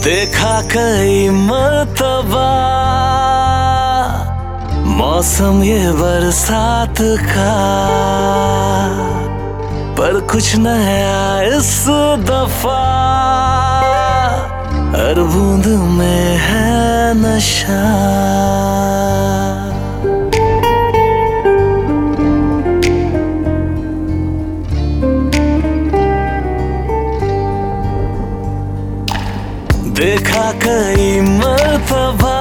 देखा कई मर्तबा मौसम ये बरसात का, पर कुछ नया इस दफा, हर बूंद में है नशा। देखा कई मर्तबा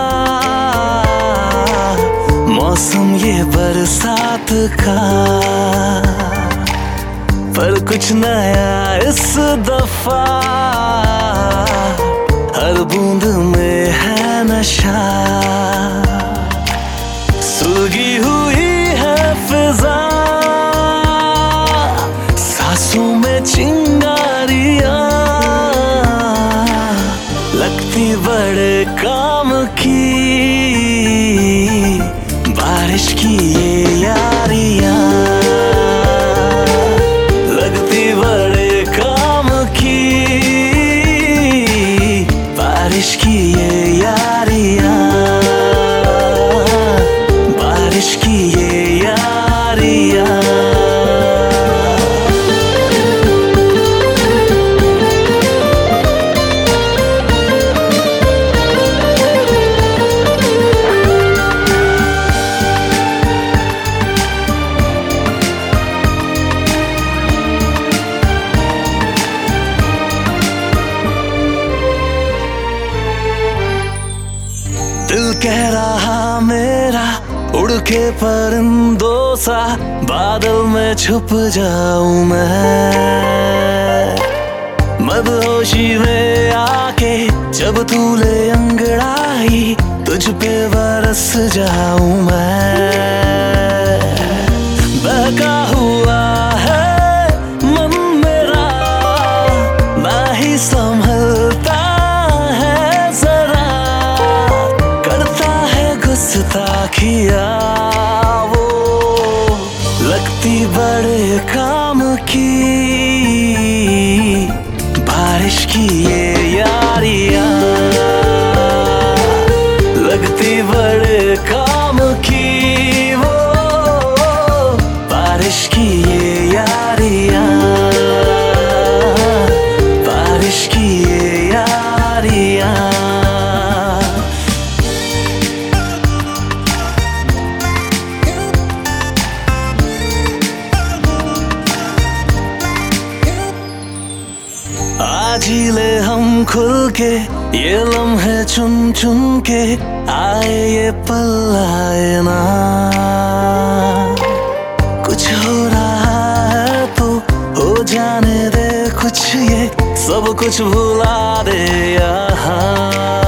मौसम ये बरसात का, पर कुछ नया इस दफा, हर बूंद में है नशा। सुलगी हुई है फिजा, सांसों में चिंगारियां, लगती बड़े काम की बारिश की ये यारियां, लगती बड़े काम की बारिश की ये यारियां, बारिश की ये यारियां। दिल कह रहा मेरा उड़ के परिंदों सा, बादल में छुप जाऊं मैं। मदहोशी में आके जब तू ले अंगड़ाई, तुझ पे बरस जाऊं मैं। बहका हुआ है मन मेरा, ना ही संभलता गुस्ताखिया, वो लगती बड़े काम की बारिश की ये यारियां, लगती बड़े काम की वो बारिश की ये यारियां, बारिश की ये यारियां। आज ही ले हम खुल के ये लम्हे चुन चुन के, आए ये पल आए ना। कुछ हो रहा है तो हो जाने दे कुछ, ये सब कुछ भुला दे यहाँ।